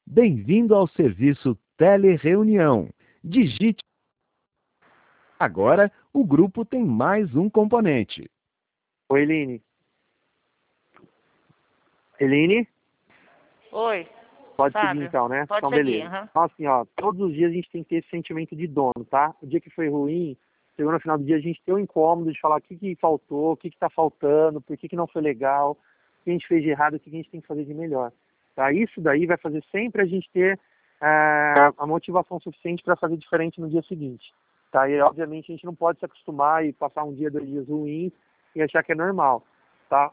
Bem-vindo ao serviço Telereunião. Digite. Agora, o grupo tem mais um componente. Oi, Eline. Eline? Oi. Pode Fábio, seguir então, né? pode Então, seguir, beleza. aham. Então, assim, ó, todos os dias a gente tem que ter esse sentimento de dono, tá? O dia que foi ruim, chegou no final do dia, a gente tem o incômodo de falar o que faltou, o que tá faltando, por que não foi legal, o que a gente fez de errado, o que a gente tem que fazer de melhor. Tá? Isso daí vai fazer sempre a gente ter a motivação suficiente para fazer diferente no dia seguinte. Tá? E, obviamente, a gente não pode se acostumar e passar um dia, 2 dias ruins e achar que é normal. Tá?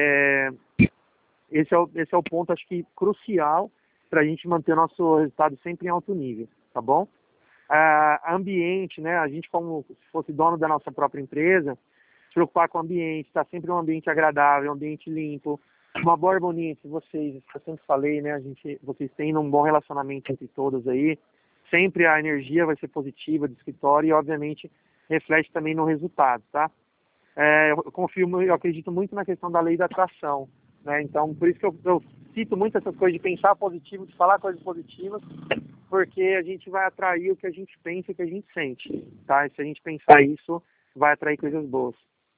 Esse é o ponto, acho que, crucial para a gente manter nosso resultado sempre em alto nível, tá bom? Ambiente, né? A gente, como se fosse dono da nossa própria empresa, se preocupar com o ambiente, estar sempre um ambiente agradável, um ambiente limpo, uma boa harmonia entre vocês, isso que eu sempre falei, né? Vocês têm um bom relacionamento entre todos aí, sempre a energia vai ser positiva do escritório e, obviamente, reflete também no resultado, tá? Eu acredito muito na questão da lei da atração, né? Então, por isso que eu cito muito essas coisas de pensar positivo, de falar coisas positivas, porque a gente vai atrair o que a gente pensa e o que a gente sente, tá? E se a gente pensar isso, vai atrair coisas boas.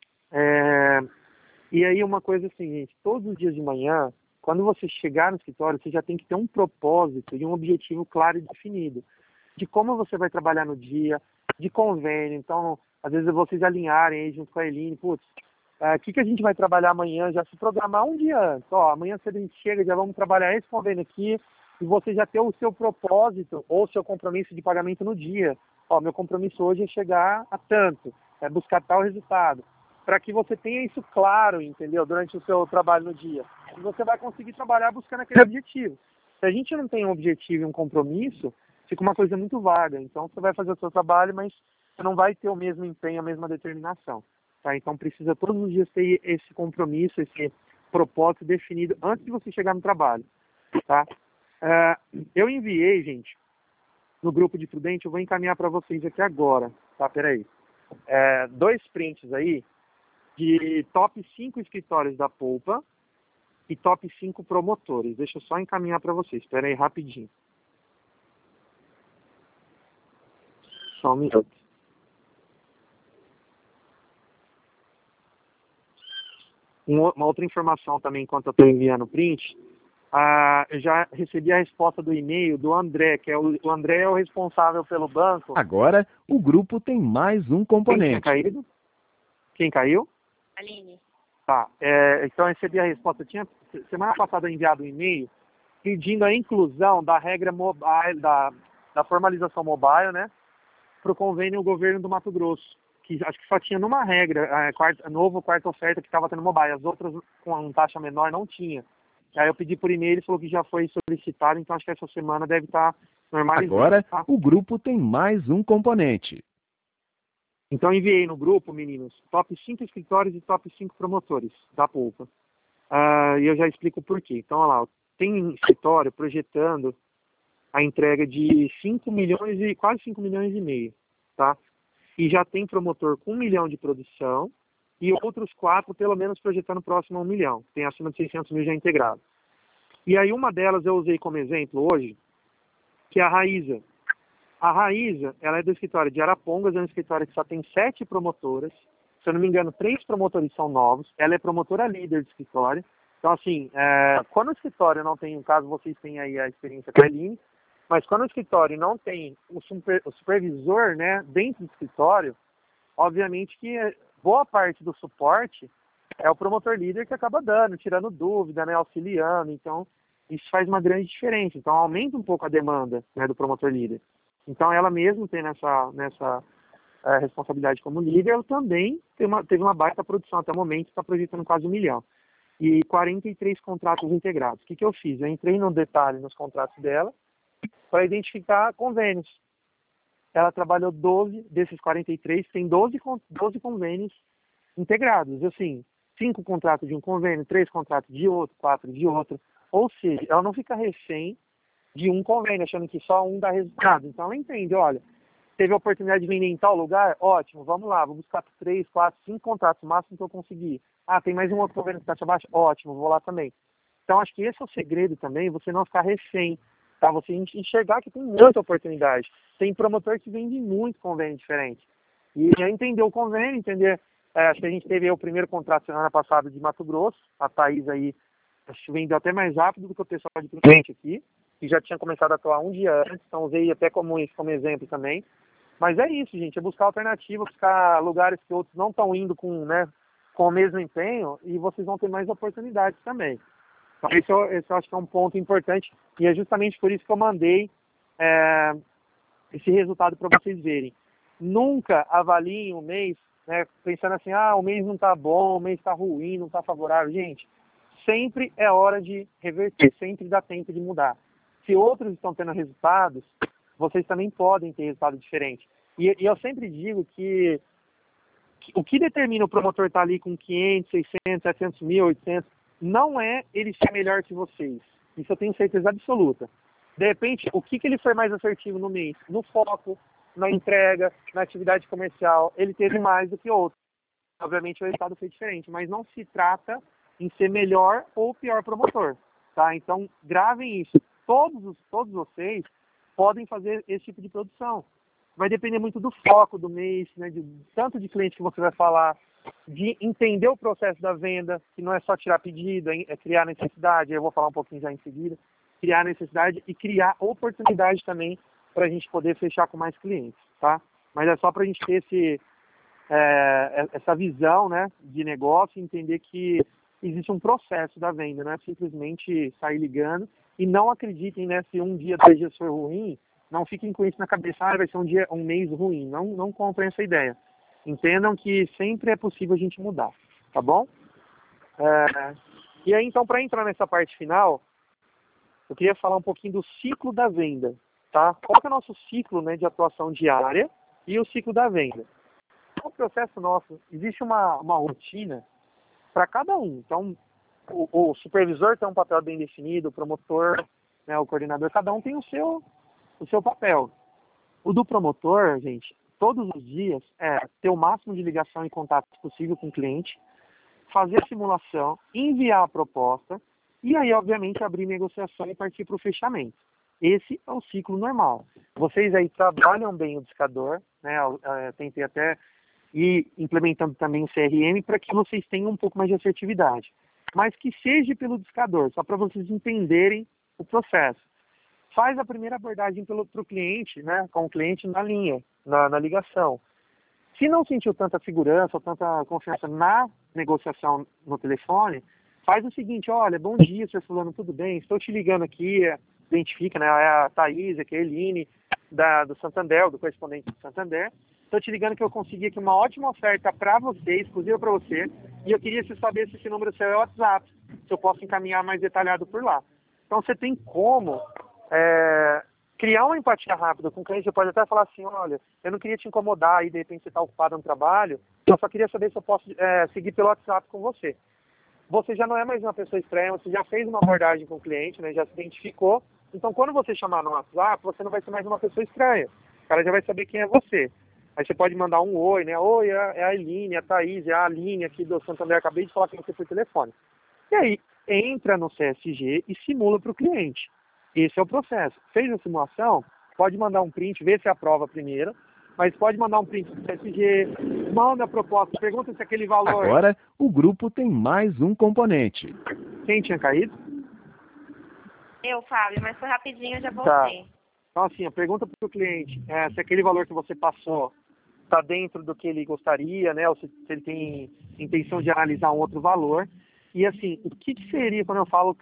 E aí uma coisa assim, gente, todos os dias de manhã, quando você chegar no escritório, você já tem que ter um propósito e um objetivo claro e definido de como você vai trabalhar no dia, de convênio. Então, às vezes vocês alinharem aí junto com a Eline, putz, o que a gente vai trabalhar amanhã, já se programar um dia antes. Ó, amanhã cedo a gente chega, já vamos trabalhar esse convênio aqui, e você já ter o seu propósito ou o seu compromisso de pagamento no dia. Ó, meu compromisso hoje é chegar a tanto, é buscar tal resultado. Para que você tenha isso claro, entendeu, durante o seu trabalho no dia. E você vai conseguir trabalhar buscando aquele objetivo. Se a gente não tem um objetivo e um compromisso, fica uma coisa muito vaga. Então, você vai fazer o seu trabalho, mas você não vai ter o mesmo empenho, a mesma determinação. Tá? Então, precisa todos os dias ter esse compromisso, esse propósito definido antes de você chegar no trabalho. Tá? Eu enviei, gente, no grupo de Prudente, eu vou encaminhar para vocês aqui agora. Tá? Peraí. 2 prints aí de top 5 escritórios da Polpa e top 5 promotores. Deixa eu só encaminhar para vocês. Espera aí rapidinho. Só um minuto. Uma outra informação também, enquanto eu estou enviando o print, eu já recebi a resposta do e-mail do André, que o André é o responsável pelo banco. Agora, o grupo tem mais um componente. Quem tinha caído? Quem caiu? Aline. Tá. Então, eu recebi a resposta. Semana passada eu enviado um e-mail pedindo a inclusão da regra mobile, da formalização mobile, né, para o convênio governo do Mato Grosso, que acho que só tinha numa regra, novo quarta oferta que estava tendo mobile, as outras com taxa menor não tinha. Aí eu pedi por e-mail, ele falou que já foi solicitado, então acho que essa semana deve estar normalizado. Agora, tá? o grupo tem mais um componente. Então enviei no grupo, meninos, top 5 escritórios e top 5 promotores da Polpa. E eu já explico por quê. Então, olha lá, tem escritório projetando a entrega de 5 milhões e quase 5 milhões e meio, tá? E já tem promotor com 1 milhão de produção e outros 4, pelo menos, projetando próximo a 1 milhão. Tem acima de 600 mil já integrado. E aí uma delas eu usei como exemplo hoje, que é a Raíza. A Raíza, ela é do escritório de Arapongas, é um escritório que só tem 7 promotoras. Se eu não me engano, 3 promotores são novos. Ela é promotora líder do escritório. Então, assim, quando o escritório não tem, no caso vocês têm aí a experiência com a Eline, mas quando o escritório não tem o supervisor, né, dentro do escritório, obviamente que boa parte do suporte é o promotor líder que acaba dando, tirando dúvida, né, auxiliando. Então, isso faz uma grande diferença. Então, aumenta um pouco a demanda, né, do promotor líder. Então, ela mesmo tem nessa responsabilidade como líder, ela também teve uma baita produção até o momento, está projetando quase 1 milhão. E 43 contratos integrados. O que eu fiz? Eu entrei no detalhe nos contratos dela para identificar convênios. Ela trabalhou 12 desses 43, tem 12 convênios integrados. Assim, 5 contratos de um convênio, 3 contratos de outro, 4 de outro. Ou seja, ela não fica refém de um convênio, achando que só um dá resultado. Então ela entende, olha, teve a oportunidade de vender em tal lugar? Ótimo, vamos lá, vou buscar 3, 4, 5 contratos, o máximo que eu conseguir. Tem mais um outro convênio que está abaixo? Ótimo, vou lá também. Então acho que esse é o segredo também, você não ficar refém tá? Você enxergar que tem muita oportunidade. Tem promotor que vende muito convênio diferente. E já entender o convênio, entender... acho que a gente teve aí o primeiro contrato semana passada de Mato Grosso, a Thaís aí, acho que vendeu até mais rápido do que o pessoal de cliente aqui, que já tinha começado a atuar um dia antes, então usei até como exemplo também. Mas é isso, gente, é buscar alternativa, buscar lugares que outros não estão indo com o mesmo empenho, e vocês vão ter mais oportunidades também. Então, esse eu acho que é um ponto importante, e é justamente por isso que eu mandei esse resultado para vocês verem. Nunca avaliem um mês, né, pensando assim, o mês não está bom, o mês está ruim, não está favorável. Gente, sempre é hora de reverter, sempre dá tempo de mudar. Se outros estão tendo resultados, vocês também podem ter resultado diferente. E eu sempre digo que o que determina o promotor estar ali com 500, 600, 700 mil, 800, não é ele ser melhor que vocês. Isso eu tenho certeza absoluta. De repente, o que ele foi mais assertivo no mês? No foco, na entrega, na atividade comercial, ele teve mais do que outro. Obviamente o resultado foi diferente, mas não se trata em ser melhor ou pior promotor, tá? Então, gravem isso. Todos vocês podem fazer esse tipo de produção. Vai depender muito do foco do mês, né, tanto de cliente que você vai falar, de entender o processo da venda, que não é só tirar pedido, é criar necessidade, eu vou falar um pouquinho já em seguida, criar necessidade e criar oportunidade também para a gente poder fechar com mais clientes, tá? Mas é só para a gente ter essa visão, né, de negócio e entender que existe um processo da venda, não é simplesmente sair ligando. E não acreditem, né, se um dia, 2 dias for ruim, não fiquem com isso na cabeça, vai ser um mês ruim. Não comprem essa ideia. Entendam que sempre é possível a gente mudar, tá bom? E aí, então, para entrar nessa parte final, eu queria falar um pouquinho do ciclo da venda, tá? Qual que é o nosso ciclo, né, de atuação diária e o ciclo da venda? No processo nosso, existe uma rotina para cada um. Então, o supervisor tem um papel bem definido, o promotor, né, o coordenador, cada um tem o seu papel. O do promotor, gente, todos os dias ter o máximo de ligação e contato possível com o cliente, fazer a simulação, enviar a proposta e aí, obviamente, abrir negociação e partir para o fechamento. Esse é o ciclo normal. Vocês aí trabalham bem o discador, né? Tentei até ir implementando também o CRM para que vocês tenham um pouco mais de assertividade. Mas que seja pelo discador, só para vocês entenderem o processo. Faz a primeira abordagem para o cliente, né, com o cliente na linha, na ligação. Se não sentiu tanta segurança ou tanta confiança na negociação no telefone, faz o seguinte: olha, bom dia, senhor fulano, tudo bem? Estou te ligando aqui, identifica, né, é a Thaís, aqui é a Eline, do Santander, do correspondente do Santander. Estou te ligando que eu consegui aqui uma ótima oferta para você, exclusiva para você, e eu queria saber se esse número seu é WhatsApp, se eu posso encaminhar mais detalhado por lá. Então você tem como criar uma empatia rápida com o cliente. Você pode até falar assim: olha, eu não queria te incomodar e de repente você está ocupado no trabalho, eu só queria saber se eu posso seguir pelo WhatsApp com você. Você já não é mais uma pessoa estranha, você já fez uma abordagem com o cliente, né, já se identificou. Então quando você chamar no WhatsApp, você não vai ser mais uma pessoa estranha. O cara já vai saber quem é você. Aí você pode mandar um oi, né? Oi, é a Eline, é a Thaís, é a Aline aqui do Santander, acabei de falar com você por telefone. E aí, entra no CSG e simula para o cliente. Esse é o processo. Fez a simulação, pode mandar um print, ver se aprova primeiro, mas pode mandar um print do CSG, manda a proposta, pergunta se aquele valor... Agora, o grupo tem mais um componente. Quem tinha caído? Eu, Fábio, mas foi rapidinho, eu já Tá. voltei. Então, assim, pergunta para o cliente se aquele valor que você passou está dentro do que ele gostaria, né? Ou se ele tem intenção de analisar um outro valor. E, assim, o que seria, quando eu falo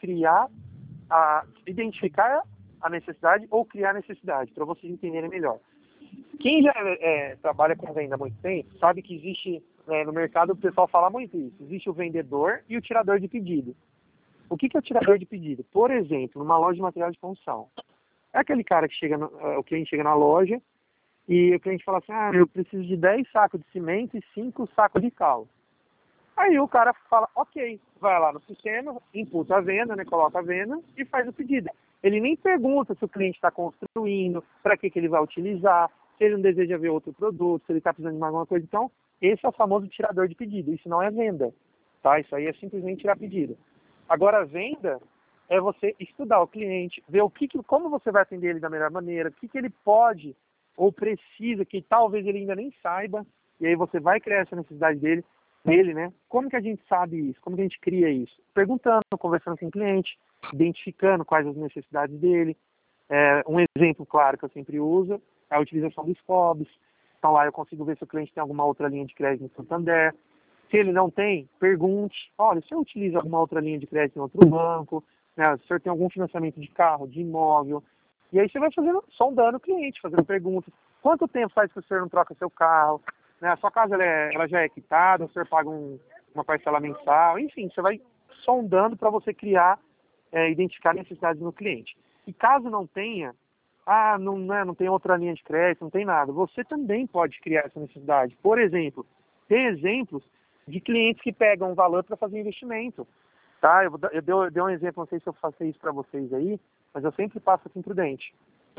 identificar a necessidade ou criar a necessidade, para vocês entenderem melhor. Quem já trabalha com venda há muito tempo, sabe que existe, no mercado, o pessoal fala muito isso, existe o vendedor e o tirador de pedido. O que é o tirador de pedido? Por exemplo, numa loja de material de construção. É aquele cara que o cliente chega na loja e o cliente fala assim: eu preciso de 10 sacos de cimento e 5 sacos de cal. Aí o cara fala: ok, vai lá no sistema, imputa a venda, né, coloca a venda e faz o pedido. Ele nem pergunta se o cliente está construindo, para que ele vai utilizar, se ele não deseja ver outro produto, se ele está precisando de mais alguma coisa. Então, esse é o famoso tirador de pedido. Isso não é venda, tá? Isso aí é simplesmente tirar pedido. Agora, a venda é você estudar o cliente, ver como você vai atender ele da melhor maneira, o que ele pode ou precisa, que talvez ele ainda nem saiba, e aí você vai criar essa necessidade dele, né? Como que a gente sabe isso? Como que a gente cria isso? Perguntando, conversando com o cliente, identificando quais as necessidades dele. Um exemplo claro que eu sempre uso é a utilização dos FOBs. Então lá eu consigo ver se o cliente tem alguma outra linha de crédito no Santander. Se ele não tem, pergunte. Olha, se eu utilizo alguma outra linha de crédito em outro banco, né? Se o senhor tem algum financiamento de carro, de imóvel. E aí você vai sondando o cliente, fazendo perguntas. Quanto tempo faz que o senhor não troca seu carro? Né? A sua casa ela já é quitada, o senhor paga uma parcela mensal. Enfim, você vai sondando para você criar, identificar necessidades no cliente. E caso não tenha, não tem outra linha de crédito, não tem nada, você também pode criar essa necessidade. Por exemplo, tem exemplos de clientes que pegam um valor para fazer investimento. Tá? Eu dei um exemplo, não sei se eu faço isso para vocês aí, mas eu sempre passo assim prudente.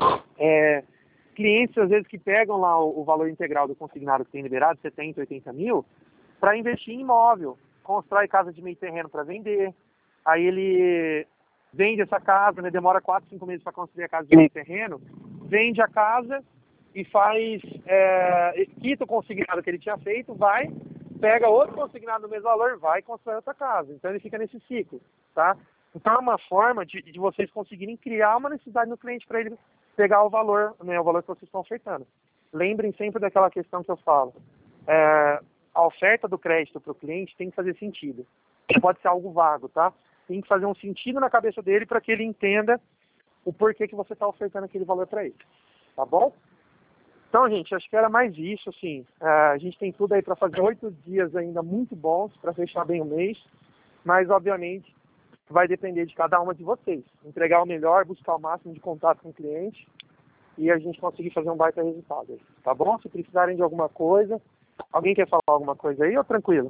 Clientes, às vezes, que pegam lá o valor integral do consignado que tem liberado, 70, 80 mil, para investir em imóvel. Constrói casa de meio terreno para vender. Aí ele vende essa casa, né, demora 4, 5 meses para construir a casa de meio terreno, vende a casa e quita o consignado que ele tinha feito, pega outro consignado do mesmo valor, vai e constrói outra casa. Então ele fica nesse ciclo, tá? Então é uma forma de vocês conseguirem criar uma necessidade no cliente para ele pegar o valor, né, o valor que vocês estão ofertando. Lembrem sempre daquela questão que eu falo. A oferta do crédito para o cliente tem que fazer sentido. Não pode ser algo vago, tá? Tem que fazer um sentido na cabeça dele para que ele entenda o porquê que você está ofertando aquele valor para ele. Tá bom? Então, gente, acho que era mais isso, assim. A gente tem tudo aí para fazer 8 dias ainda muito bons para fechar bem o mês, mas, obviamente, vai depender de cada uma de vocês. Entregar o melhor, buscar o máximo de contato com o cliente e a gente conseguir fazer um baita resultado aí. Tá bom? Se precisarem de alguma coisa, alguém quer falar alguma coisa aí ou tranquilo?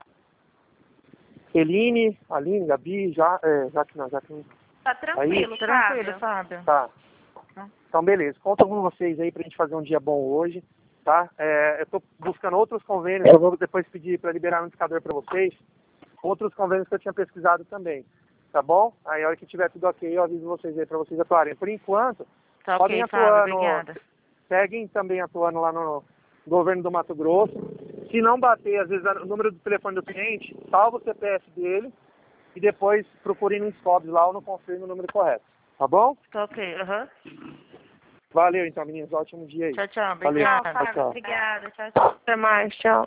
Eline, Aline, Gabi, Jaqueline. Tá tranquilo, Fábio. Tá. Então, beleza. Conto com vocês aí pra gente fazer um dia bom hoje, tá? Eu tô buscando outros convênios, eu vou depois pedir para liberar um indicador para vocês. Outros convênios que eu tinha pesquisado também, tá bom? Aí, a hora que tiver tudo ok, eu aviso vocês aí para vocês atuarem. Por enquanto, Tá podem ok, atuar Fábio, obrigada. seguem também atuando lá no governo do Mato Grosso. Se não bater, às vezes, o número do telefone do cliente, salva o CPF dele e depois procurem no SCOBS lá ou no confirme o número correto. Tá bom? Tá ok, aham. Valeu, então, meninos. Ótimo dia aí. Tchau, tchau, Valeu. obrigada. Tchau. Obrigada. Tchau, tchau. Até mais, tchau.